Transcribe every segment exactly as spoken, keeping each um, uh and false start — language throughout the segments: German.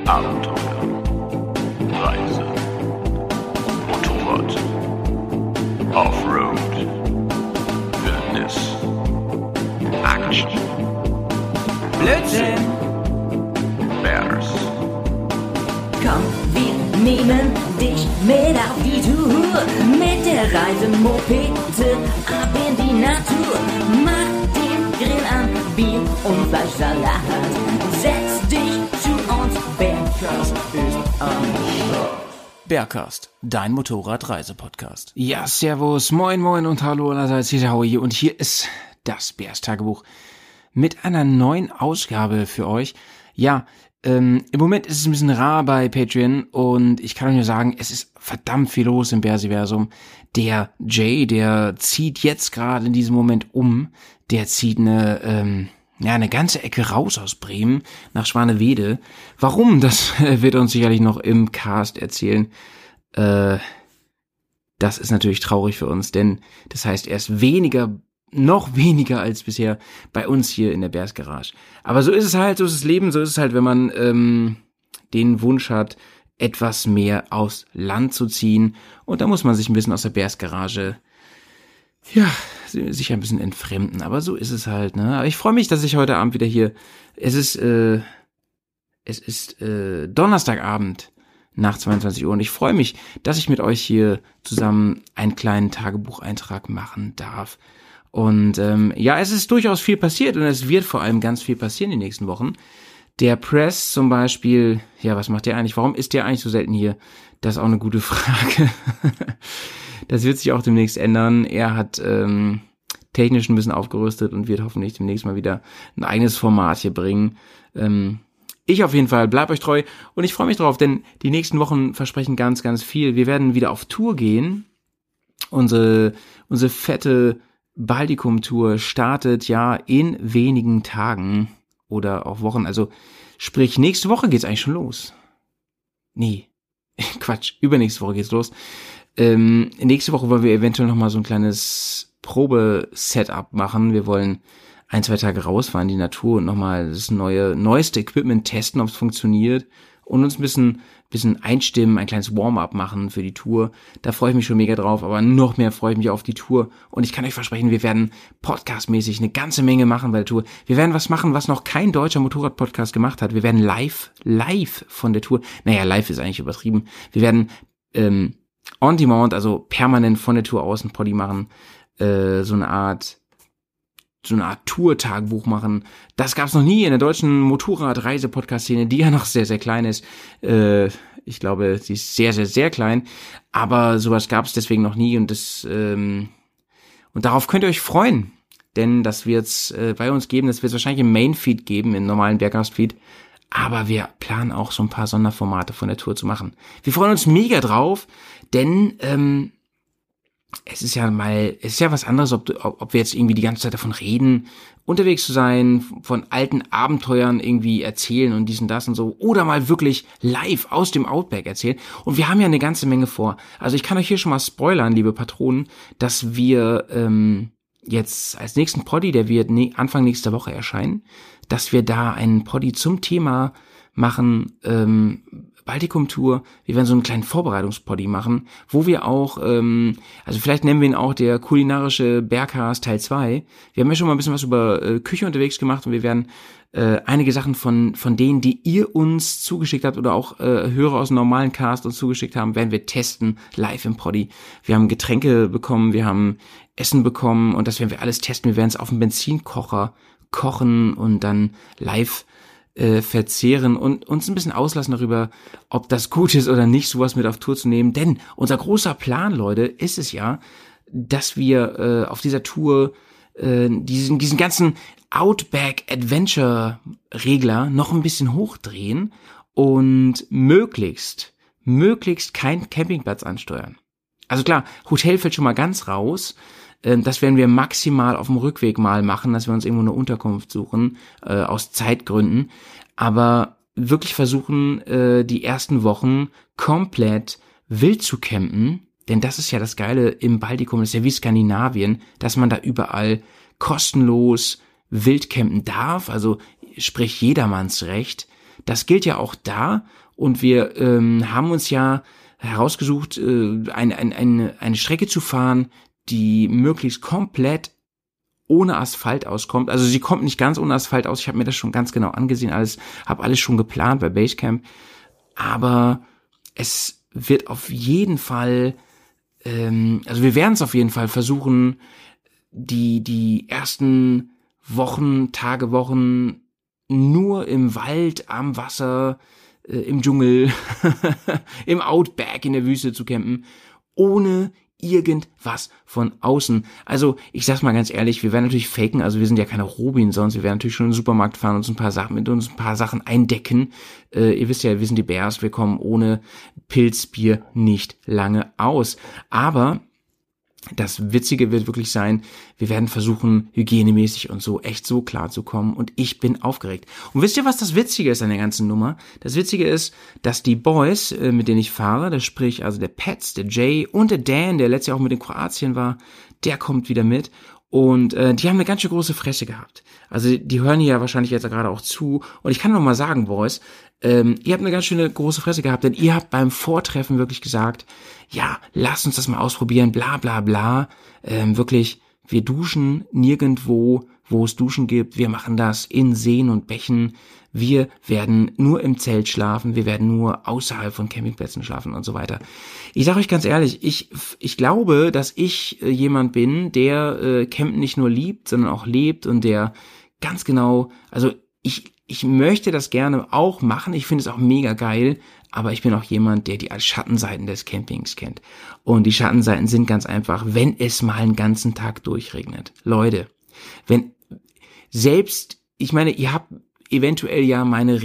Abenteuer, Reise, Motorrad, Offroad, Wildnis, Action, Blödsinn! Bears, Komm, wir nehmen dich mit auf die Tour. Mit der Reisemopete ab in die Natur. Mach den Grill an, Bier und Fleischsalat. Setz dich zu uns, Bergkast ist am Start. Bergkast, dein Motorrad-Reise-Podcast. Ja, servus, moin moin und hallo allerseits, hier der Howie und hier ist das Bears-Tagebuch mit einer neuen Ausgabe für euch. Ja, ähm, im Moment ist es ein bisschen rar bei Patreon und ich kann euch nur sagen, es ist verdammt viel los im Bearsiversum. Der Jay, der zieht jetzt gerade in diesem Moment um, der zieht eine, ähm, ja, eine ganze Ecke raus aus Bremen nach Schwanewede. Warum, das wird er uns sicherlich noch im Cast erzählen. Äh, das ist natürlich traurig für uns, denn das heißt, er ist weniger noch weniger als bisher bei uns hier in der Bears Garage. Aber so ist es halt, so ist das Leben, so ist es halt, wenn man ähm, den Wunsch hat, etwas mehr aufs Land zu ziehen. Und da muss man sich ein bisschen aus der Bears Garage, ja, sich ein bisschen entfremden. Aber so ist es halt, ne? Aber ich freue mich, dass ich heute Abend wieder hier, es ist, äh, es ist äh, Donnerstagabend nach zweiundzwanzig Uhr und ich freue mich, dass ich mit euch hier zusammen einen kleinen Tagebucheintrag machen darf. Und ähm, ja, es ist durchaus viel passiert und es wird vor allem ganz viel passieren in den nächsten Wochen. Der Press zum Beispiel, ja, was macht der eigentlich? Warum ist der eigentlich so selten hier? Das ist auch eine gute Frage. Das wird sich auch demnächst ändern. Er hat ähm, technisch ein bisschen aufgerüstet und wird hoffentlich demnächst mal wieder ein eigenes Format hier bringen. Ähm, ich auf jeden Fall, bleib euch treu und ich freue mich drauf, denn die nächsten Wochen versprechen ganz, ganz viel. Wir werden wieder auf Tour gehen. Unsere, unsere fette Baltikum-Tour startet ja in wenigen Tagen oder auch Wochen. Also sprich, nächste Woche geht's eigentlich schon los. Nee, Quatsch, übernächste Woche geht's los. Ähm, nächste Woche wollen wir eventuell nochmal so ein kleines Probe-Setup machen. Wir wollen ein, zwei Tage rausfahren in die Natur und nochmal das neue, neueste Equipment testen, ob es funktioniert und uns ein bisschen, bisschen einstimmen, ein kleines Warm-up machen für die Tour. Da freue ich mich schon mega drauf, aber noch mehr freue ich mich auf die Tour. Und ich kann euch versprechen, wir werden podcastmäßig eine ganze Menge machen bei der Tour. Wir werden was machen, was noch kein deutscher Motorrad-Podcast gemacht hat. Wir werden live, live von der Tour, naja, live ist eigentlich übertrieben. Wir werden ähm, on demand, also permanent von der Tour aus ein Poddy machen, äh, so eine Art so eine Art Tour-Tagebuch machen. Das gab's noch nie in der deutschen Motorrad-Reise-Podcast-Szene, die ja noch sehr, sehr klein ist. Äh, ich glaube, sie ist sehr, sehr, sehr klein. Aber sowas gab's deswegen noch nie und das ähm, und darauf könnt ihr euch freuen. Denn das wird's äh, bei uns geben. Das wird's wahrscheinlich im Main-Feed geben, im normalen Bergkast-Feed. Aber wir planen auch so ein paar Sonderformate von der Tour zu machen. Wir freuen uns mega drauf, denn ähm, es ist ja mal, es ist ja was anderes, ob, ob wir jetzt irgendwie die ganze Zeit davon reden, unterwegs zu sein, von alten Abenteuern irgendwie erzählen und dies und das und so, oder mal wirklich live aus dem Outback erzählen. Und wir haben ja eine ganze Menge vor. Also ich kann euch hier schon mal spoilern, liebe Patronen, dass wir ähm, jetzt als nächsten Poddy, der wird ne- Anfang nächster Woche erscheinen, dass wir da einen Poddy zum Thema machen, ähm, Baltikum-Tour. Wir werden so einen kleinen Vorbereitungspoddy machen, wo wir auch, ähm, also vielleicht nennen wir ihn auch der kulinarische Bergkast Teil zwei. Wir haben ja schon mal ein bisschen was über äh, Küche unterwegs gemacht und wir werden äh, einige Sachen von von denen, die ihr uns zugeschickt habt oder auch äh, Hörer aus dem normalen Cast uns zugeschickt haben, werden wir testen live im Poddy. Wir haben Getränke bekommen, wir haben Essen bekommen und das werden wir alles testen. Wir werden es auf dem Benzinkocher kochen und dann live Äh, verzehren und uns ein bisschen auslassen darüber, ob das gut ist oder nicht, sowas mit auf Tour zu nehmen. Denn unser großer Plan, Leute, ist es ja, dass wir äh, auf dieser Tour äh, diesen, diesen ganzen Outback-Adventure-Regler noch ein bisschen hochdrehen und möglichst, möglichst keinen Campingplatz ansteuern. Also klar, Hotel fällt schon mal ganz raus. Das werden wir maximal auf dem Rückweg mal machen, dass wir uns irgendwo eine Unterkunft suchen, äh, aus Zeitgründen. Aber wirklich versuchen, äh, die ersten Wochen komplett wild zu campen. Denn das ist ja das Geile im Baltikum, das ist ja wie Skandinavien, dass man da überall kostenlos wild campen darf. Also sprich jedermanns Recht. das gilt ja auch da und wir ähm, haben uns ja herausgesucht, äh, eine, eine, eine, eine Strecke zu fahren, die möglichst komplett ohne Asphalt auskommt. Also sie kommt nicht ganz ohne Asphalt aus, ich habe mir das schon ganz genau angesehen, alles, habe alles schon geplant bei Basecamp, aber es wird auf jeden Fall, ähm, also wir werden es auf jeden Fall versuchen, die die ersten Wochen, Tage, Wochen nur im Wald, am Wasser, äh, im Dschungel, im Outback, in der Wüste zu campen, ohne irgendwas von außen. Also ich sag's mal ganz ehrlich, wir werden natürlich faken, also wir sind ja keine Robinsons, wir werden natürlich schon in den Supermarkt fahren, uns ein paar Sachen mit uns ein paar Sachen eindecken. Äh, ihr wisst ja, wir sind die Bears, wir kommen ohne Pilzbier nicht lange aus. Aber das Witzige wird wirklich sein, wir werden versuchen, hygienemäßig und so echt so klar zu kommen und ich bin aufgeregt. Und wisst ihr, was das Witzige ist an der ganzen Nummer? Das Witzige ist, dass die Boys, mit denen ich fahre, das sprich also der Pets, der Jay und der Dan, der letztes Jahr auch mit in Kroatien war, der kommt wieder mit und äh, die haben eine ganz schön große Fresse gehabt. Also die hören hier ja wahrscheinlich jetzt gerade auch zu und ich kann noch mal sagen, Boys, ähm, ihr habt eine ganz schöne große Fresse gehabt, denn ihr habt beim Vortreffen wirklich gesagt, ja, lasst uns das mal ausprobieren, bla bla bla, ähm, wirklich, wir duschen nirgendwo, wo es Duschen gibt, wir machen das in Seen und Bächen, wir werden nur im Zelt schlafen, wir werden nur außerhalb von Campingplätzen schlafen und so weiter. Ich sage euch ganz ehrlich, ich ich glaube, dass ich äh, jemand bin, der äh, Campen nicht nur liebt, sondern auch lebt und der ganz genau, also ich ich möchte das gerne auch machen, ich finde es auch mega geil, aber ich bin auch jemand, der die Schattenseiten des Campings kennt. Und die Schattenseiten sind ganz einfach, wenn es mal einen ganzen Tag durchregnet. Leute, wenn selbst, ich meine, ihr habt eventuell ja meine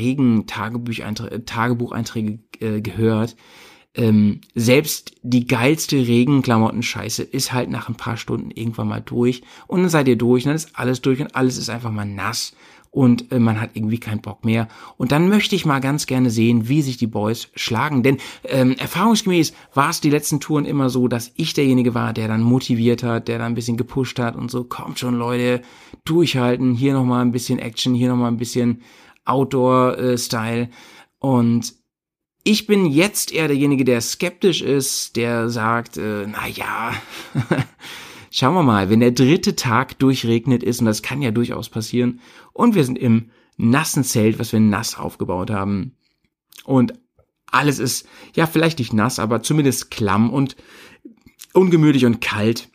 Regen-Tagebucheinträge äh, gehört, ähm, selbst die geilste Regenklamotten-Scheiße ist halt nach ein paar Stunden irgendwann mal durch und dann seid ihr durch und dann ist alles durch und alles ist einfach mal nass. Und äh, man hat irgendwie keinen Bock mehr. Und dann möchte ich mal ganz gerne sehen, wie sich die Boys schlagen. Denn ähm, erfahrungsgemäß war es die letzten Touren immer so, dass ich derjenige war, der dann motiviert hat, der dann ein bisschen gepusht hat und so, kommt schon Leute, durchhalten, hier nochmal ein bisschen Action, hier nochmal ein bisschen Outdoor-Style. Und ich bin jetzt eher derjenige, der skeptisch ist, der sagt, äh, na ja, schauen wir mal, wenn der dritte Tag durchregnet ist, und das kann ja durchaus passieren, und wir sind im nassen Zelt, was wir nass aufgebaut haben, und alles ist, ja vielleicht nicht nass, aber zumindest klamm und ungemütlich und kalt,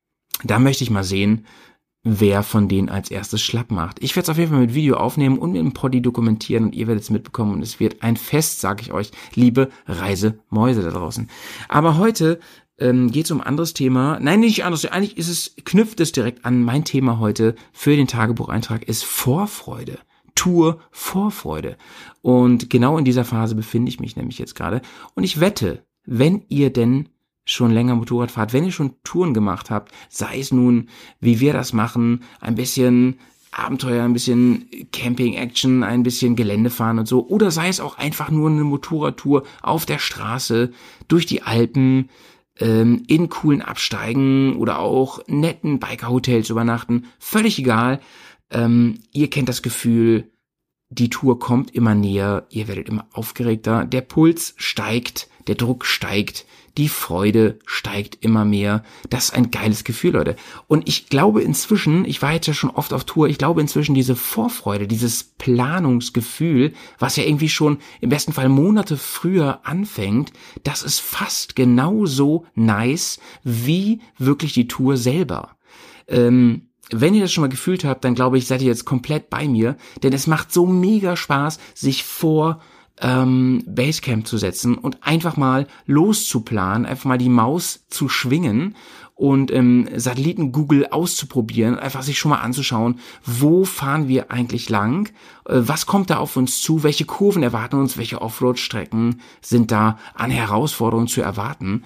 da möchte ich mal sehen, wer von denen als erstes schlapp macht. Ich werde es auf jeden Fall mit Video aufnehmen und mit dem Poddy dokumentieren und ihr werdet es mitbekommen und es wird ein Fest, sage ich euch, liebe Reisemäuse da draußen. Aber heute ähm, geht es um ein anderes Thema. Nein, nicht anderes. Eigentlich ist es, knüpft es direkt an. Mein Thema heute für den Tagebucheintrag ist Vorfreude. Tour Vorfreude. Und genau in dieser Phase befinde ich mich nämlich jetzt gerade. Und ich wette, wenn ihr denn schon länger Motorrad fahrt, wenn ihr schon Touren gemacht habt, sei es nun, wie wir das machen, ein bisschen Abenteuer, ein bisschen Camping-Action, ein bisschen Geländefahren und so, oder sei es auch einfach nur eine Motorradtour auf der Straße, durch die Alpen, ähm, in coolen Absteigen oder auch netten Biker-Hotels übernachten, völlig egal. Ähm, ihr kennt das Gefühl, die Tour kommt immer näher, ihr werdet immer aufgeregter, der Puls steigt, der Druck steigt, die Freude steigt immer mehr. Das ist ein geiles Gefühl, Leute. Und ich glaube inzwischen, ich war jetzt ja schon oft auf Tour, ich glaube inzwischen diese Vorfreude, dieses Planungsgefühl, was ja irgendwie schon im besten Fall Monate früher anfängt, das ist fast genauso nice wie wirklich die Tour selber. Ähm, Wenn ihr das schon mal gefühlt habt, dann glaube ich, seid ihr jetzt komplett bei mir, denn es macht so mega Spaß, sich vor ähm, Basecamp zu setzen und einfach mal loszuplanen, einfach mal die Maus zu schwingen und ähm, Satelliten Google auszuprobieren, einfach sich schon mal anzuschauen, wo fahren wir eigentlich lang, äh, was kommt da auf uns zu, welche Kurven erwarten uns, welche Offroad-Strecken sind da an Herausforderungen zu erwarten.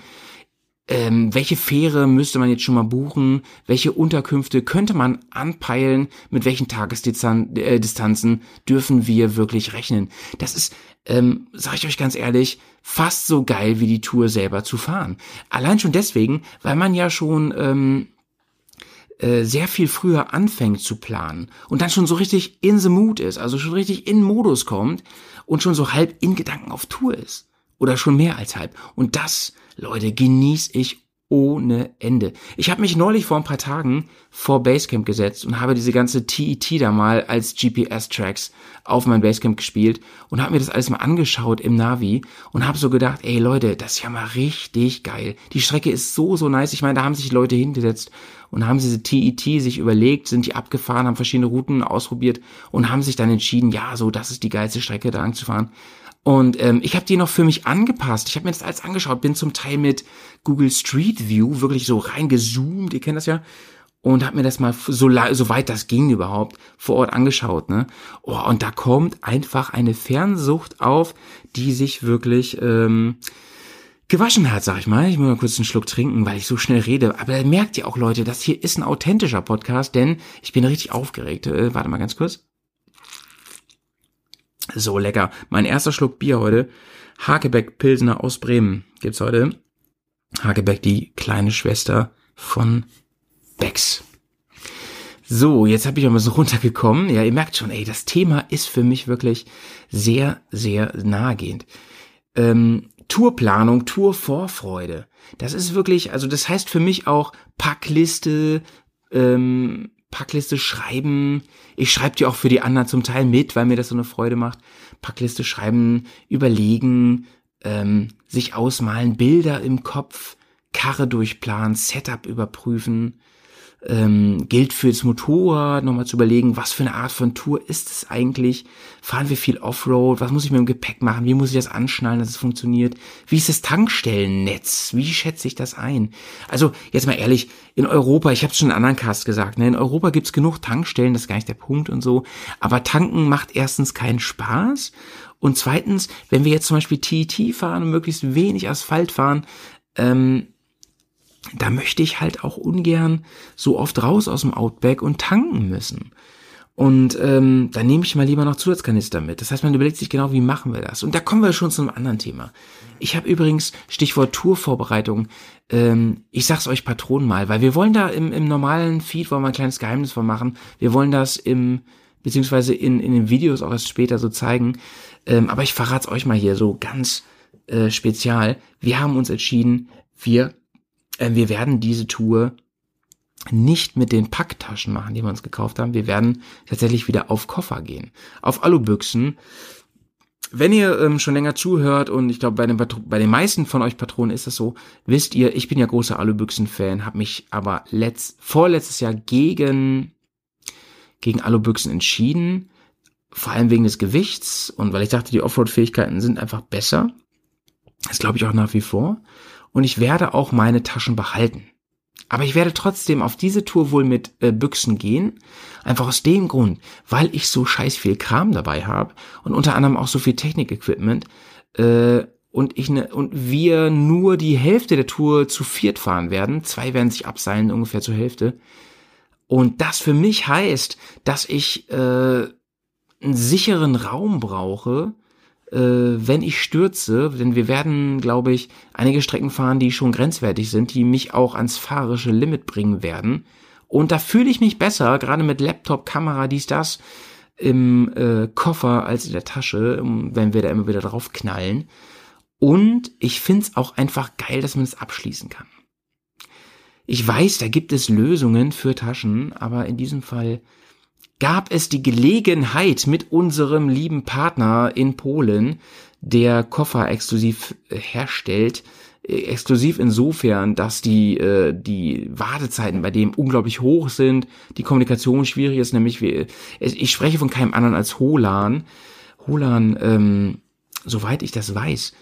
Ähm, welche Fähre müsste man jetzt schon mal buchen? Welche Unterkünfte könnte man anpeilen? Mit welchen Tagesdistanzen dürfen wir wirklich rechnen? Das ist, ähm, sage ich euch ganz ehrlich, fast so geil wie die Tour selber zu fahren. Allein schon deswegen, weil man ja schon ähm, äh, sehr viel früher anfängt zu planen und dann schon so richtig in the mood ist, also schon richtig in Modus kommt und schon so halb in Gedanken auf Tour ist. Oder schon mehr als halb. Und das, Leute, genieße ich ohne Ende. Ich habe mich neulich vor ein paar Tagen vor Basecamp gesetzt und habe diese ganze T E T da mal als G P S-Tracks auf mein Basecamp gespielt und habe mir das alles mal angeschaut im Navi und habe so gedacht, ey Leute, das ist ja mal richtig geil. Die Strecke ist so, so nice. Ich meine, da haben sich Leute hingesetzt und haben diese T E T sich überlegt, sind die abgefahren, haben verschiedene Routen ausprobiert und haben sich dann entschieden, ja, so, das ist die geilste Strecke, da lang zu fahren. Und ähm, ich habe die noch für mich angepasst. Ich habe mir das alles angeschaut, bin zum Teil mit Google Street View wirklich so reingezoomt, ihr kennt das ja, und habe mir das mal so, so weit das ging überhaupt vor Ort angeschaut, ne? Oh, und da kommt einfach eine Fernsucht auf, die sich wirklich ähm, gewaschen hat, sag ich mal. Ich muss mal kurz einen Schluck trinken, weil ich so schnell rede. Aber da merkt ihr auch, Leute, das hier ist ein authentischer Podcast, denn ich bin richtig aufgeregt. Äh, warte mal ganz kurz. So lecker. Mein erster Schluck Bier heute. Hakebeck Pilsner aus Bremen gibt's heute. Hakebeck, die kleine Schwester von Becks. So, jetzt habe ich auch mal so runtergekommen. Ja, ihr merkt schon, ey, das Thema ist für mich wirklich sehr, sehr nahegehend. Ähm, Tourplanung, Tourvorfreude. Das ist wirklich, also das heißt für mich auch Packliste, ähm, Packliste schreiben. Ich schreibe die auch für die anderen zum Teil mit, weil mir das so eine Freude macht. Packliste schreiben, überlegen, ähm, sich ausmalen, Bilder im Kopf, Karre durchplanen, Setup überprüfen. Ähm, gilt fürs Motorrad, nochmal zu überlegen, was für eine Art von Tour ist es eigentlich? Fahren wir viel Offroad? Was muss ich mit dem Gepäck machen? Wie muss ich das anschnallen, dass es funktioniert? Wie ist das Tankstellennetz? Wie schätze ich das ein? Also, jetzt mal ehrlich, in Europa, ich habe es schon in anderen Casts gesagt, ne, in Europa gibt's genug Tankstellen, das ist gar nicht der Punkt und so, aber tanken macht erstens keinen Spaß und zweitens, wenn wir jetzt zum Beispiel T E T fahren und möglichst wenig Asphalt fahren, ähm, da möchte ich halt auch ungern so oft raus aus dem Outback und tanken müssen. Und ähm, dann nehme ich mal lieber noch Zusatzkanister mit. Das heißt, man überlegt sich genau, wie machen wir das. Und da kommen wir schon zu einem anderen Thema. Ich habe übrigens, Stichwort Tourvorbereitung, ähm, ich sag's euch Patronen mal, weil wir wollen da im, im normalen Feed, wollen wir ein kleines Geheimnis von machen. Wir wollen das im, beziehungsweise in, in den Videos auch erst später so zeigen. Ähm, aber ich verrat's euch mal hier so ganz äh, spezial. Wir haben uns entschieden, wir Wir werden diese Tour nicht mit den Packtaschen machen, die wir uns gekauft haben. Wir werden tatsächlich wieder auf Koffer gehen, auf Alubüchsen. Wenn ihr ähm, schon länger zuhört und ich glaube, bei den, Patro- bei den meisten von euch Patronen ist das so, wisst ihr, ich bin ja großer Alubüchsen-Fan, habe mich aber letzt, vorletztes Jahr gegen, gegen Alubüchsen entschieden, vor allem wegen des Gewichts und weil ich dachte, die Offroad-Fähigkeiten sind einfach besser. Das glaube ich auch nach wie vor. Und ich werde auch meine Taschen behalten. Aber ich werde trotzdem auf diese Tour wohl mit äh, Büchsen gehen. Einfach aus dem Grund, weil ich so scheiß viel Kram dabei habe. Und unter anderem auch so viel Technik-Equipment. Äh, und ich ne, und wir nur die Hälfte der Tour zu viert fahren werden. Zwei werden sich abseilen, ungefähr zur Hälfte. Und das für mich heißt, dass ich äh, einen sicheren Raum brauche, wenn ich stürze, denn wir werden, glaube ich, einige Strecken fahren, die schon grenzwertig sind, die mich auch ans fahrerische Limit bringen werden. Und da fühle ich mich besser, gerade mit Laptop, Kamera, dies, das, im äh, Koffer als in der Tasche, wenn wir da immer wieder drauf knallen. Und ich finde es auch einfach geil, dass man es abschließen kann. Ich weiß, da gibt es Lösungen für Taschen, aber in diesem Fall gab es die Gelegenheit mit unserem lieben Partner in Polen, der Koffer exklusiv herstellt, exklusiv insofern, dass die äh, die Wartezeiten bei dem unglaublich hoch sind, die Kommunikation schwierig ist, nämlich wir, ich spreche von keinem anderen als Holan. Holan, ähm, soweit ich das weiß,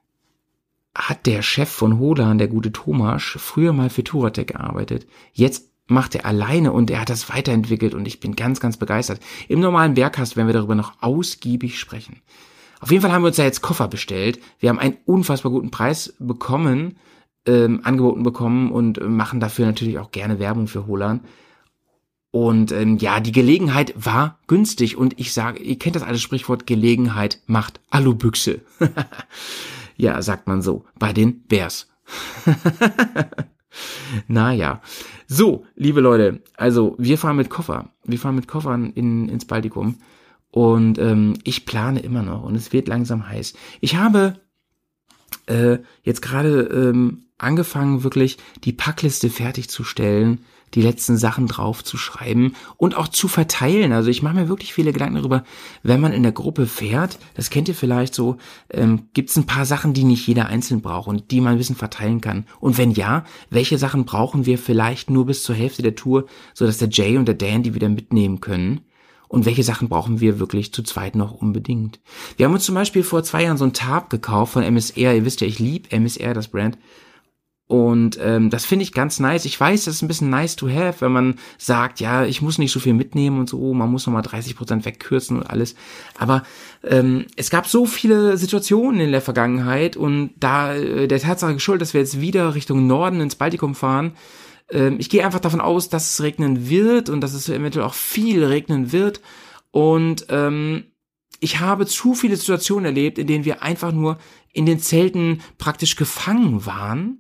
hat der Chef von Holan, der gute Thomas, früher mal für Touratech gearbeitet. Jetzt macht er alleine und er hat das weiterentwickelt und ich bin ganz, ganz begeistert. Im normalen Bergcast werden wir darüber noch ausgiebig sprechen. Auf jeden Fall haben wir uns ja jetzt Koffer bestellt. Wir haben einen unfassbar guten Preis bekommen, ähm, angeboten bekommen und machen dafür natürlich auch gerne Werbung für Holan. Und ähm, ja, die Gelegenheit war günstig und ich sage, ihr kennt das alte Sprichwort, Gelegenheit macht Alubüchse. Ja, sagt man so, bei den Bears. Naja, so, liebe Leute, also wir fahren mit Koffer, wir fahren mit Koffern in, ins Baltikum Und ähm, ich plane immer noch und es wird langsam heiß. Ich habe äh, jetzt gerade ähm, angefangen, wirklich die Packliste fertigzustellen, die letzten Sachen drauf zu schreiben und auch zu verteilen. Also ich mache mir wirklich viele Gedanken darüber, wenn man in der Gruppe fährt, das kennt ihr vielleicht so, ähm, gibt es ein paar Sachen, die nicht jeder einzeln braucht und die man ein bisschen verteilen kann. Und wenn ja, welche Sachen brauchen wir vielleicht nur bis zur Hälfte der Tour, sodass der Jay und der Dan die wieder mitnehmen können? Und welche Sachen brauchen wir wirklich zu zweit noch unbedingt? Wir haben uns zum Beispiel vor zwei Jahren so ein Tarp gekauft von M S R. Ihr wisst ja, ich liebe M S R, das Brand. Und ähm, das finde ich ganz nice. Ich weiß, das ist ein bisschen nice to have, wenn man sagt, ja, ich muss nicht so viel mitnehmen und so, man muss nochmal dreißig Prozent wegkürzen und alles. Aber ähm, es gab so viele Situationen in der Vergangenheit und da äh, der Tatsache geschuldet, dass wir jetzt wieder Richtung Norden ins Baltikum fahren, ähm, ich gehe einfach davon aus, dass es regnen wird und dass es eventuell auch viel regnen wird. Und ähm, ich habe zu viele Situationen erlebt, in denen wir einfach nur in den Zelten praktisch gefangen waren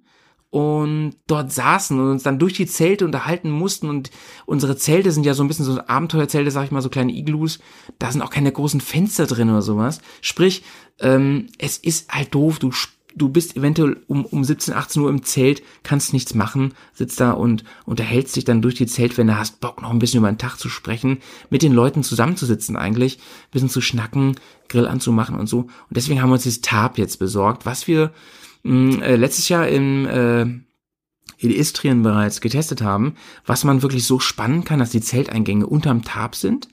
und dort saßen und uns dann durch die Zelte unterhalten mussten und unsere Zelte sind ja so ein bisschen so Abenteuerzelte, sag ich mal, so kleine Iglus, da sind auch keine großen Fenster drin oder sowas, sprich, ähm, es ist halt doof, du du bist eventuell um um siebzehn, achtzehn Uhr im Zelt, kannst nichts machen, sitzt da und unterhältst dich dann durch die Zeltwände, hast Bock noch ein bisschen über den Tag zu sprechen, mit den Leuten zusammenzusitzen eigentlich, ein bisschen zu schnacken, Grill anzumachen und so und deswegen haben wir uns dieses Tarp jetzt besorgt, was wir Äh, letztes Jahr im äh, in Istrien bereits getestet haben, was man wirklich so spannen kann, dass die Zelteingänge unterm Tarp sind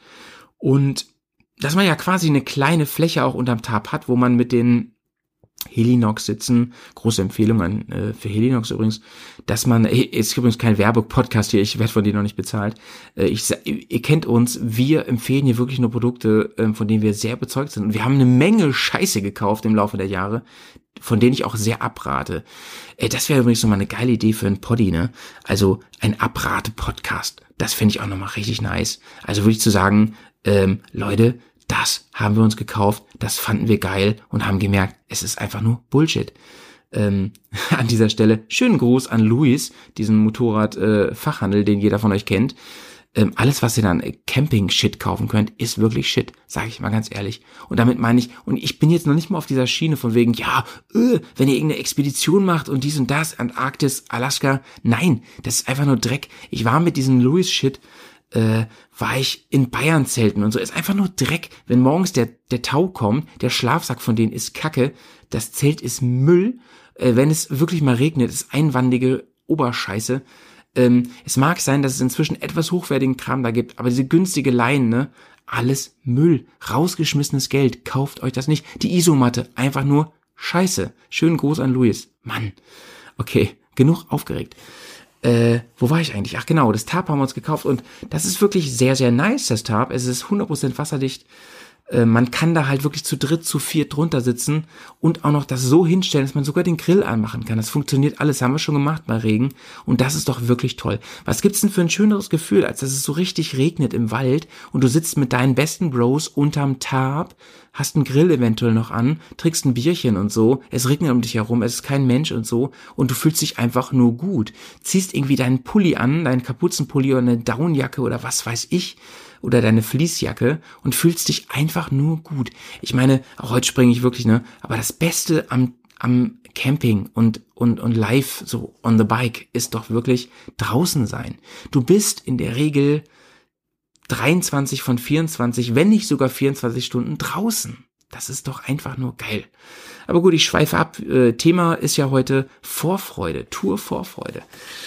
und dass man ja quasi eine kleine Fläche auch unterm Tarp hat, wo man mit den Helinox sitzen, große Empfehlung an äh, für Helinox übrigens, dass man, äh, ist übrigens kein Werbepodcast hier, ich werde von denen noch nicht bezahlt, äh, ich, ihr kennt uns, wir empfehlen hier wirklich nur Produkte, äh, von denen wir sehr überzeugt sind und wir haben eine Menge Scheiße gekauft im Laufe der Jahre, von denen ich auch sehr abrate. Äh, das wäre übrigens nochmal eine geile Idee für einen Poddy, ne? Also ein Abrate-Podcast, das fände ich auch nochmal richtig nice. Also würde ich zu sagen, ähm, Leute, das haben wir uns gekauft, das fanden wir geil und haben gemerkt, es ist einfach nur Bullshit. Ähm, an dieser Stelle schönen Gruß an Luis, diesen Motorrad-Fachhandel, äh, den jeder von euch kennt. Ähm, alles, was ihr dann äh, Camping-Shit kaufen könnt, ist wirklich Shit, sage ich mal ganz ehrlich. Und damit meine ich, und ich bin jetzt noch nicht mal auf dieser Schiene von wegen, ja, öh, wenn ihr irgendeine Expedition macht und dies und das, Antarktis, Alaska, nein, das ist einfach nur Dreck. Ich war mit diesem Luis-Shit, äh, war ich in Bayern zelten und so, ist einfach nur Dreck, wenn morgens der der Tau kommt, der Schlafsack von denen ist Kacke, das Zelt ist Müll, äh, wenn es wirklich mal regnet, ist einwandige Oberscheiße. Ähm, es mag sein, dass es inzwischen etwas hochwertigen Kram da gibt, aber diese günstige Leinen, ne, alles Müll, rausgeschmissenes Geld, kauft euch das nicht. Die Isomatte, einfach nur Scheiße. Schönen Gruß an Luis. Mann. Okay, genug aufgeregt. Äh, wo war ich eigentlich? Ach genau, das Tarp haben wir uns gekauft und das ist wirklich sehr, sehr nice, das Tarp. Es ist hundert Prozent wasserdicht. Äh, man kann da halt wirklich zu dritt, zu viert drunter sitzen und auch noch das so hinstellen, dass man sogar den Grill anmachen kann. Das funktioniert alles, haben wir schon gemacht bei Regen und das ist doch wirklich toll. Was gibt's denn für ein schöneres Gefühl, als dass es so richtig regnet im Wald und du sitzt mit deinen besten Bros unterm Tarp, hast einen Grill eventuell noch an, trinkst ein Bierchen und so, es regnet um dich herum, es ist kein Mensch und so und du fühlst dich einfach nur gut. Ziehst irgendwie deinen Pulli an, deinen Kapuzenpulli oder eine Downjacke oder was weiß ich oder deine Fleecejacke und fühlst dich einfach nur gut. Ich meine, auch heute springe ich wirklich, ne, aber das Beste am am Camping und und und live so on the bike ist doch wirklich draußen sein. Du bist in der Regel dreiundzwanzig von vierundzwanzig, wenn nicht sogar vierundzwanzig Stunden draußen. Das ist doch einfach nur geil. Aber gut, ich schweife ab. Äh, Thema ist ja heute Vorfreude, Tour-Vorfreude.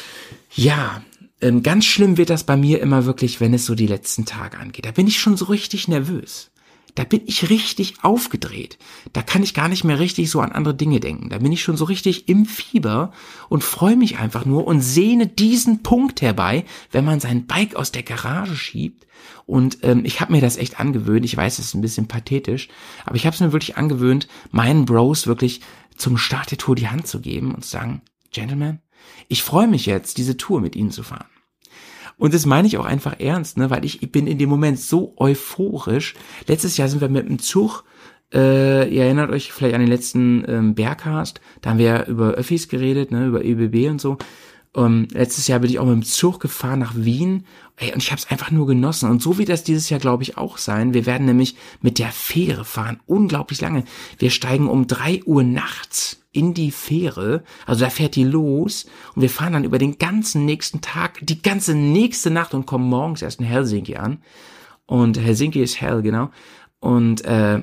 Ja, ähm, ganz schlimm wird das bei mir immer wirklich, wenn es so die letzten Tage angeht. Da bin ich schon so richtig nervös. Da bin ich richtig aufgedreht. Da kann ich gar nicht mehr richtig so an andere Dinge denken. Da bin ich schon so richtig im Fieber und freue mich einfach nur und sehne diesen Punkt herbei, wenn man sein Bike aus der Garage schiebt. Und ähm, ich habe mir das echt angewöhnt. Ich weiß, es ist ein bisschen pathetisch, aber ich habe es mir wirklich angewöhnt, meinen Bros wirklich zum Start der Tour die Hand zu geben und zu sagen, Gentlemen, ich freue mich jetzt, diese Tour mit Ihnen zu fahren. Und das meine ich auch einfach ernst, ne, weil ich bin in dem Moment so euphorisch. Letztes Jahr sind wir mit dem Zug, äh, ihr erinnert euch vielleicht an den letzten ähm, Bergcast, da haben wir über Öffis geredet, ne, über ÖBB und so. Um, letztes Jahr bin ich auch mit dem Zug gefahren nach Wien. Ey, und ich habe es einfach nur genossen. Und so wird das dieses Jahr, glaube ich, auch sein. Wir werden nämlich mit der Fähre fahren. Unglaublich lange. Wir steigen um drei Uhr nachts in die Fähre. Also da fährt die los. Und wir fahren dann über den ganzen nächsten Tag, die ganze nächste Nacht und kommen morgens erst in Helsinki an. Und Helsinki ist hell, genau. Und äh,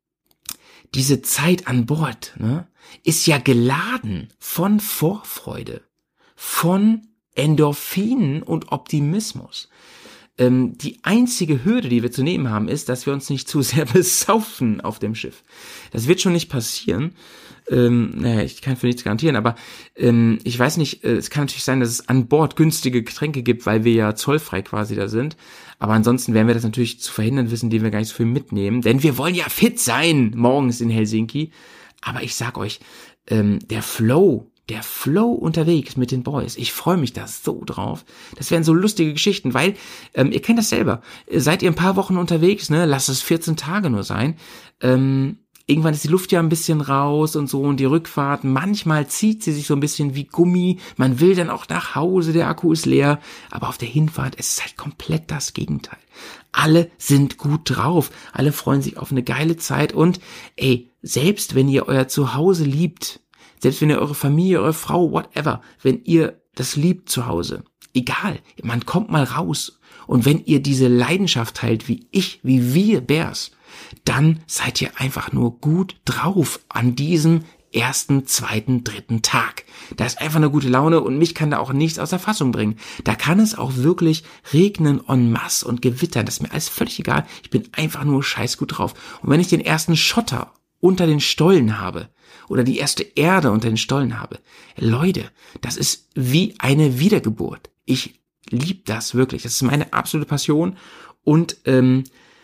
diese Zeit an Bord, ne, ist ja geladen von Vorfreude, von Endorphinen und Optimismus. Ähm, die einzige Hürde, die wir zu nehmen haben, ist, dass wir uns nicht zu sehr besaufen auf dem Schiff. Das wird schon nicht passieren. Ähm, naja, ich kann für nichts garantieren, aber ähm, ich weiß nicht, äh, es kann natürlich sein, dass es an Bord günstige Getränke gibt, weil wir ja zollfrei quasi da sind. Aber ansonsten werden wir das natürlich zu verhindern wissen, indem wir gar nicht so viel mitnehmen. Denn wir wollen ja fit sein morgens in Helsinki. Aber ich sag euch, ähm, der Flow, der Flow unterwegs mit den Boys, ich freue mich da so drauf. Das werden so lustige Geschichten, weil, ähm, ihr kennt das selber. Seid ihr ein paar Wochen unterwegs, ne? Lasst es vierzehn Tage nur sein. Ähm, Irgendwann ist die Luft ja ein bisschen raus und so und die Rückfahrt, manchmal zieht sie sich so ein bisschen wie Gummi, man will dann auch nach Hause, der Akku ist leer, aber auf der Hinfahrt ist es halt komplett das Gegenteil. Alle sind gut drauf, alle freuen sich auf eine geile Zeit und ey, selbst wenn ihr euer Zuhause liebt, selbst wenn ihr eure Familie, eure Frau, whatever, wenn ihr das liebt zu Hause, egal, man kommt mal raus und wenn ihr diese Leidenschaft teilt, wie ich, wie wir Bears, dann seid ihr einfach nur gut drauf an diesem ersten, zweiten, dritten Tag. Da ist einfach eine gute Laune und mich kann da auch nichts aus der Fassung bringen. Da kann es auch wirklich regnen en masse und gewittern. Das ist mir alles völlig egal. Ich bin einfach nur scheiß gut drauf. Und wenn ich den ersten Schotter unter den Stollen habe oder die erste Erde unter den Stollen habe, Leute, das ist wie eine Wiedergeburt. Ich liebe das wirklich. Das ist meine absolute Passion und ähm,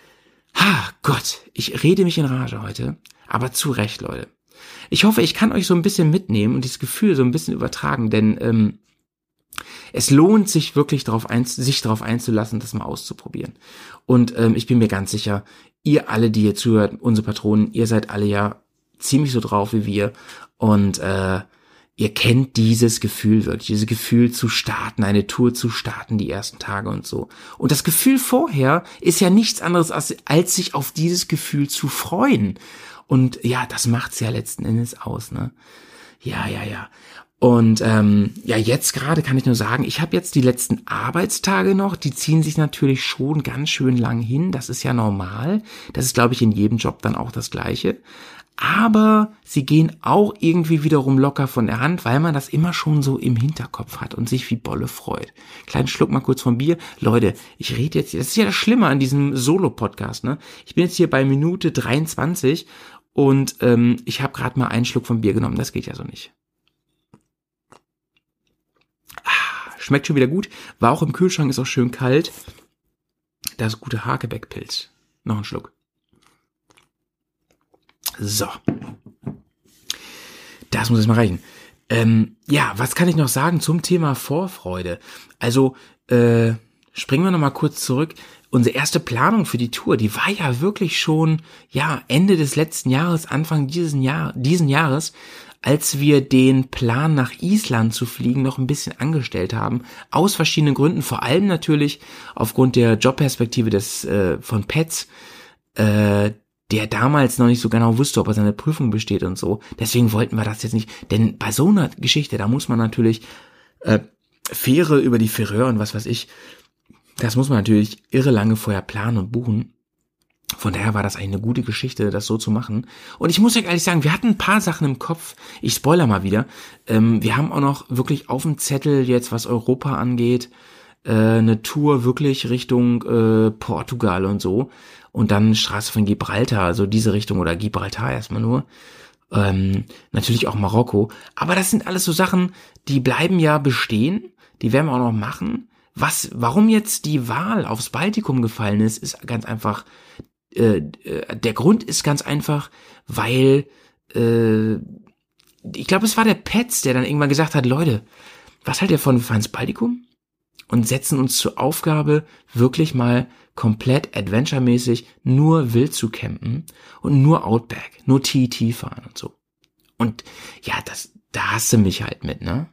Ha, Gott, ich rede mich in Rage heute, aber zu Recht, Leute. Ich hoffe, ich kann euch so ein bisschen mitnehmen und dieses Gefühl so ein bisschen übertragen, denn ähm, es lohnt sich wirklich darauf ein, sich darauf einzulassen, das mal auszuprobieren. Und ähm, ich bin mir ganz sicher, ihr alle, die hier zuhört, unsere Patronen, ihr seid alle ja ziemlich so drauf wie wir und äh, ihr kennt dieses Gefühl wirklich, dieses Gefühl zu starten, eine Tour zu starten, die ersten Tage und so. Und das Gefühl vorher ist ja nichts anderes, als, als sich auf dieses Gefühl zu freuen. Und ja, das macht's ja letzten Endes aus, ne? Ja, ja, ja. Und ähm, ja, jetzt gerade kann ich nur sagen, ich habe jetzt die letzten Arbeitstage noch, die ziehen sich natürlich schon ganz schön lang hin, das ist ja normal. Das ist, glaube ich, in jedem Job dann auch das Gleiche. Aber sie gehen auch irgendwie wiederum locker von der Hand, weil man das immer schon so im Hinterkopf hat und sich wie Bolle freut. Kleinen Schluck mal kurz vom Bier. Leute, ich rede jetzt, das ist ja das Schlimme an diesem Solo-Podcast, ne? Ich bin jetzt hier bei Minute dreiundzwanzig und ähm, ich habe gerade mal einen Schluck vom Bier genommen. Das geht ja so nicht. Ah, schmeckt schon wieder gut. War auch im Kühlschrank, ist auch schön kalt. Das ist gute Hakebeck-Pilz. Noch ein Schluck. So, das muss jetzt mal reichen. Ähm, ja, was kann ich noch sagen zum Thema Vorfreude? Also, äh, springen wir nochmal kurz zurück. Unsere erste Planung für die Tour, die war ja wirklich schon, ja, Ende des letzten Jahres, Anfang diesen, Jahr, diesen Jahres, als wir den Plan nach Island zu fliegen noch ein bisschen angestellt haben. Aus verschiedenen Gründen, vor allem natürlich aufgrund der Jobperspektive des äh, von Pets, äh, der damals noch nicht so genau wusste, ob er seine Prüfung besteht und so. Deswegen wollten wir das jetzt nicht. Denn bei so einer Geschichte, da muss man natürlich äh, Fähre über die Färöer und was weiß ich, das muss man natürlich irre lange vorher planen und buchen. Von daher war das eigentlich eine gute Geschichte, das so zu machen. Und ich muss euch ehrlich sagen, wir hatten ein paar Sachen im Kopf. Ich spoiler mal wieder. Ähm, wir haben auch noch wirklich auf dem Zettel jetzt, was Europa angeht, äh, eine Tour wirklich Richtung äh, Portugal und so. Und dann Straße von Gibraltar, also diese Richtung oder Gibraltar erstmal nur. Ähm, natürlich auch Marokko. Aber das sind alles so Sachen, die bleiben ja bestehen. Die werden wir auch noch machen. Was, warum jetzt die Wahl aufs Baltikum gefallen ist, ist ganz einfach, äh, der Grund ist ganz einfach, weil, äh, ich glaube, es war der Petz, der dann irgendwann gesagt hat, Leute, was haltet ihr von, wir fahren ins Baltikum? Und setzen uns zur Aufgabe, wirklich mal komplett adventuremäßig nur wild zu campen und nur Outback, nur T T fahren und so. Und ja, das, da hast du mich halt mit, ne?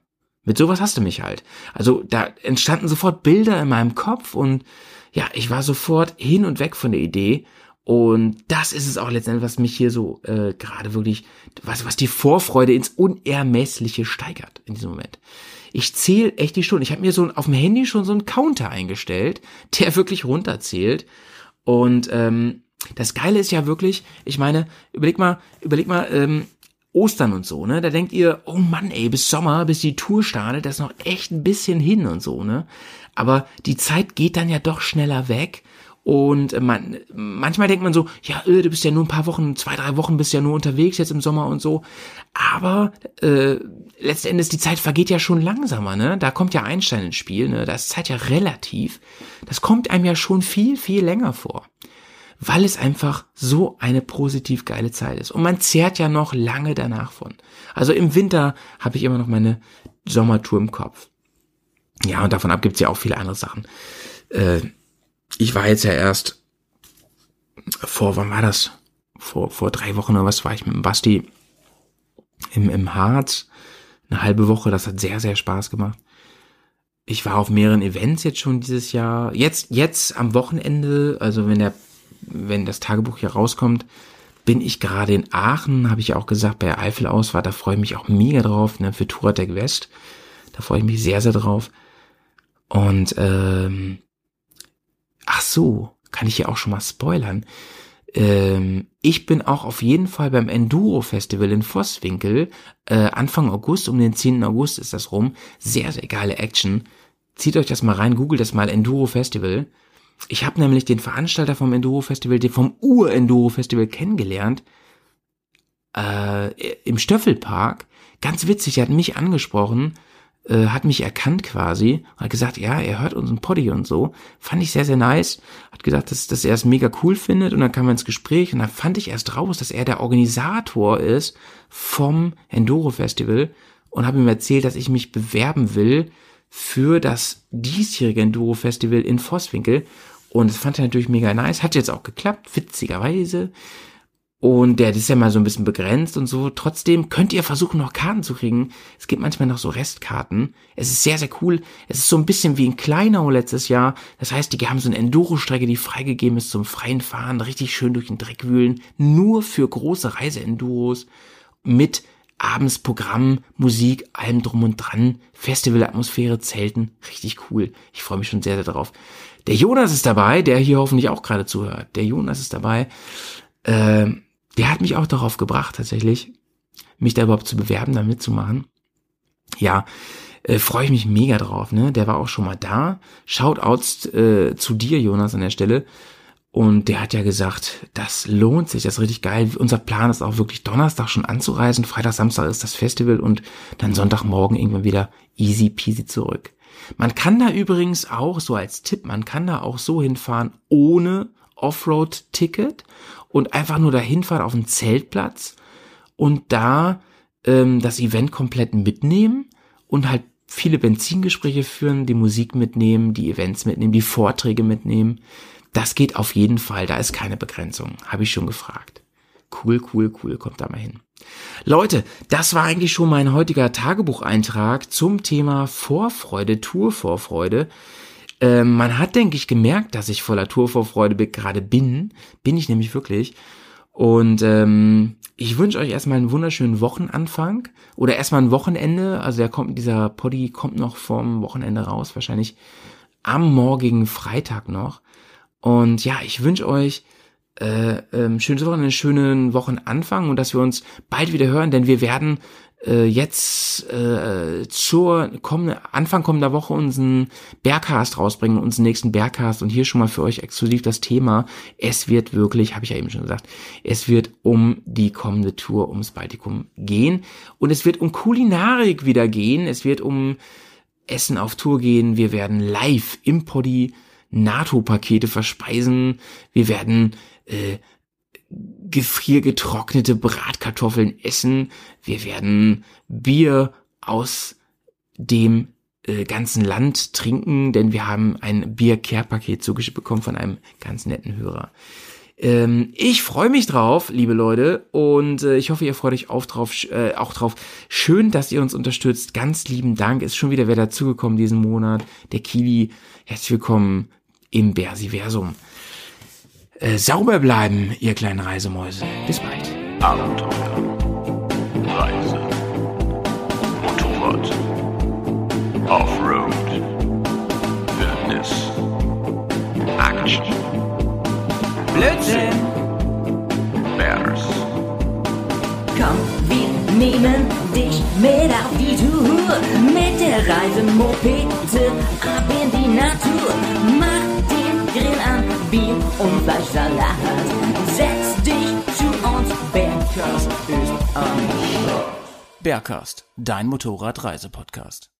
Mit sowas hast du mich halt. Also da entstanden sofort Bilder in meinem Kopf und ja, ich war sofort hin und weg von der Idee. Und das ist es auch letztendlich, was mich hier so äh, gerade wirklich, was was die Vorfreude ins Unermessliche steigert in diesem Moment. Ich zähle echt die Stunden. Ich habe mir so auf dem Handy schon so einen Counter eingestellt, der wirklich runterzählt. Und ähm, das Geile ist ja wirklich, ich meine, überleg mal, überleg mal, ähm, Ostern und so, ne? Da denkt ihr, oh Mann, ey, bis Sommer, bis die Tour startet, das ist noch echt ein bisschen hin und so, ne? Aber die Zeit geht dann ja doch schneller weg. Und man, manchmal denkt man so, ja, du bist ja nur ein paar Wochen, zwei, drei Wochen bist ja nur unterwegs jetzt im Sommer und so. Aber äh, letzten Endes, die Zeit vergeht ja schon langsamer, ne? Da kommt ja Einstein ins Spiel, ne? Da ist Zeit ja relativ. Das kommt einem ja schon viel, viel länger vor. Weil es einfach so eine positiv geile Zeit ist. Und man zehrt ja noch lange danach von. Also im Winter habe ich immer noch meine Sommertour im Kopf. Ja, und davon ab gibt's ja auch viele andere Sachen. Äh, Ich war jetzt ja erst vor, wann war das? Vor, vor drei Wochen oder was war ich mit dem Basti im, im Harz. Eine halbe Woche, das hat sehr, sehr Spaß gemacht. Ich war auf mehreren Events jetzt schon dieses Jahr. Jetzt, jetzt am Wochenende, also wenn der, wenn das Tagebuch hier rauskommt, bin ich gerade in Aachen, habe ich ja auch gesagt, bei der Eifel-Ausfahrt, da freue ich mich auch mega drauf, ne, für Touratec West. Da freue ich mich sehr, sehr drauf. Und, ähm, ach so, kann ich hier auch schon mal spoilern. Ähm, ich bin auch auf jeden Fall beim Enduro Festival in Vosswinkel. Äh, Anfang August, um den zehnten August ist das rum. Sehr, sehr geile Action. Zieht euch das mal rein, googelt das mal, Enduro Festival. Ich habe nämlich den Veranstalter vom Enduro Festival, den vom Ur-Enduro Festival kennengelernt. Äh, im Stöffelpark. Ganz witzig, er hat mich angesprochen. Hat mich erkannt quasi und hat gesagt, ja, er hört unseren Poddy und so. Fand ich sehr, sehr nice. Hat gesagt, dass, dass er es mega cool findet und dann kam er ins Gespräch und dann fand ich erst raus, dass er der Organisator ist vom Enduro Festival und habe ihm erzählt, dass ich mich bewerben will für das diesjährige Enduro Festival in Vosswinkel und das fand er natürlich mega nice. Hat jetzt auch geklappt, witzigerweise. Und der ist ja mal so ein bisschen begrenzt und so. Trotzdem könnt ihr versuchen, noch Karten zu kriegen. Es gibt manchmal noch so Restkarten. Es ist sehr, sehr cool. Es ist so ein bisschen wie in Kleinau letztes Jahr. Das heißt, die haben so eine Enduro-Strecke, die freigegeben ist zum freien Fahren. Richtig schön durch den Dreck wühlen. Nur für große Reise-Enduros. Mit abends Programm, Musik, allem drum und dran. Festivalatmosphäre, Zelten. Richtig cool. Ich freue mich schon sehr, sehr drauf. Der Jonas ist dabei, der hier hoffentlich auch gerade zuhört. Der Jonas ist dabei. Ähm, Der hat mich auch darauf gebracht, tatsächlich, mich da überhaupt zu bewerben, da mitzumachen. Ja, äh, freue ich mich mega drauf, ne? Der war auch schon mal da. Shoutouts äh, zu dir, Jonas, an der Stelle. Und der hat ja gesagt, das lohnt sich, das ist richtig geil. Unser Plan ist auch wirklich Donnerstag schon anzureisen. Freitag, Samstag ist das Festival und dann Sonntagmorgen irgendwann wieder easy peasy zurück. Man kann da übrigens auch, so als Tipp, man kann da auch so hinfahren ohne Offroad-Ticket und einfach nur dahin fahren auf den Zeltplatz und da ähm, das Event komplett mitnehmen und halt viele Benzingespräche führen, die Musik mitnehmen, die Events mitnehmen, die Vorträge mitnehmen. Das geht auf jeden Fall, da ist keine Begrenzung, habe ich schon gefragt. Cool, cool, cool, kommt da mal hin. Leute, das war eigentlich schon mein heutiger Tagebucheintrag zum Thema Vorfreude, Tourvorfreude. Ähm, man hat, denke ich, gemerkt, dass ich voller Tourvorfreude gerade bin. Bin ich nämlich wirklich. Und ähm, ich wünsche euch erstmal einen wunderschönen Wochenanfang. Oder erstmal ein Wochenende. Also der kommt, dieser Poddy kommt noch vom Wochenende raus. Wahrscheinlich am morgigen Freitag noch. Und ja, ich wünsche euch äh, ähm, schönes Wochenende, einen schönen Wochenanfang. Und dass wir uns bald wieder hören. Denn wir werden äh, jetzt äh, zur kommende, Anfang kommender Woche unseren Bergcast rausbringen, unseren nächsten Bergcast und hier schon mal für euch exklusiv das Thema. Es wird wirklich, habe ich ja eben schon gesagt, es wird um die kommende Tour ums Baltikum gehen und es wird um Kulinarik wieder gehen, es wird um Essen auf Tour gehen, wir werden live im Poddy NATO-Pakete verspeisen, wir werden äh, gefriergetrocknete Bratkartoffeln essen. Wir werden Bier aus dem äh, ganzen Land trinken, denn wir haben ein Bier-Care-Paket zugeschickt bekommen von einem ganz netten Hörer. Ähm, ich freue mich drauf, liebe Leute, und äh, ich hoffe, ihr freut euch auch drauf, äh, auch drauf. Schön, dass ihr uns unterstützt. Ganz lieben Dank. Ist schon wieder wer dazugekommen diesen Monat. Der Kiwi. Herzlich willkommen im Bersiversum. Äh, sauber bleiben, ihr kleinen Reisemäuse. Bis bald. Abenteuer, Reise, Motorrad, Offroad, Wildnis, Action, Blödsinn. Bears, Komm, wir nehmen dich mit auf die Tour. Mit der Reisemopete ab in die Natur. Mach den Grill an, Bier und Fleischsalat. Setz dich zu uns, Bergkast ist am Start. Bergcast, dein Motorradreisepodcast.